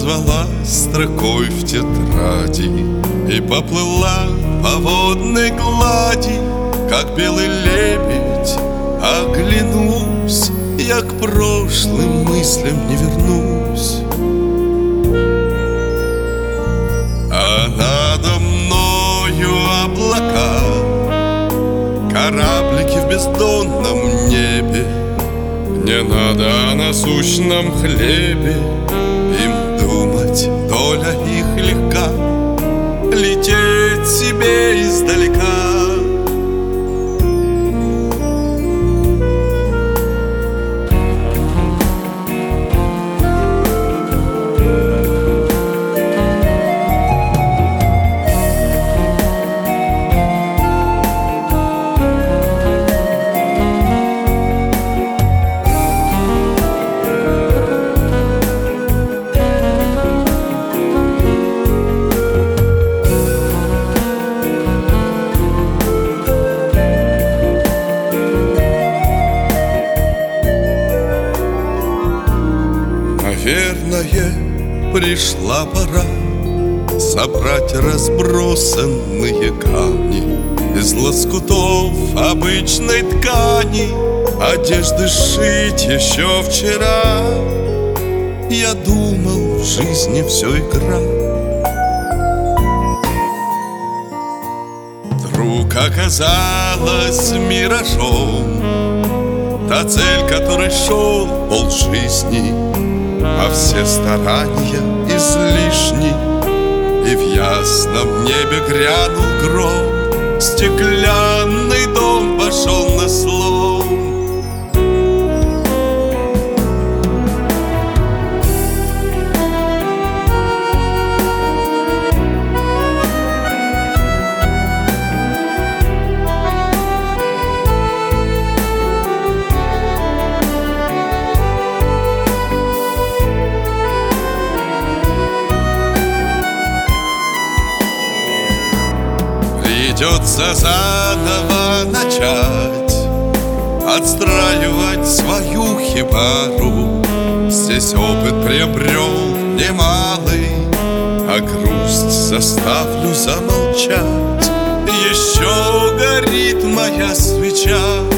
назвала строкой в тетради и поплыла по водной глади, как белый лебедь. Оглянусь, я к прошлым мыслям не вернусь. А надо мною облака, кораблики в бездонном небе. Не надо о насущном хлебе, им думать, доля их легка, лететь себе издалека. Наверное, пришла пора собрать разбросанные камни из лоскутов обычной ткани, одежды сшить еще вчера. Я думал, в жизни все игра. Вдруг оказалась миражом та цель, которой шел полжизни, а все старания излишни. И в ясном небе грянул гром, стеклянный дом пошел на слом. Придется заново начать отстраивать свою хибару. Здесь опыт приобрел немалый, а грусть заставлю замолчать. Еще горит моя свеча,